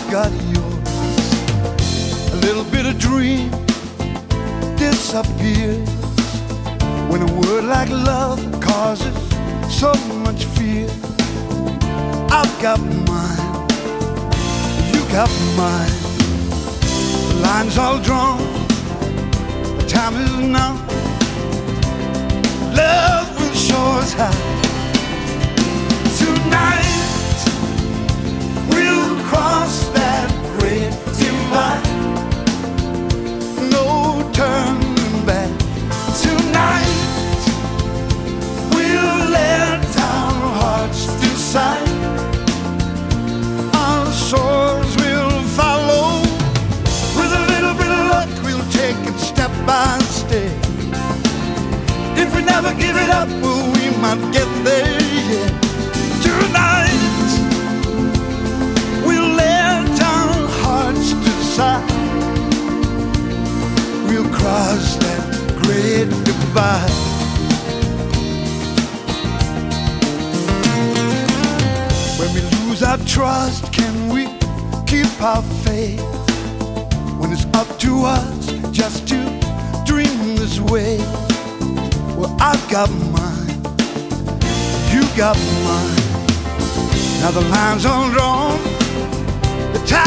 got yours. A little bit of dream disappears when a word like love causes so much fear. I've got mine, you got mine. The line's all drawn, the time is now. Love will show us how. Tonight we'll cross that great divide. No turning back. Tonight we'll let our hearts decide. Our souls will follow. With a little bit of luck, we'll take it step by step. If we never give it up, well, we might get there, yeah. Tonight we'll let our hearts decide. We'll cross that great divide. When we lose our trust, can we keep our faith? When it's up to us just to dream this way. Well, I've got mine, you got mine. Now the line's all drawn, the time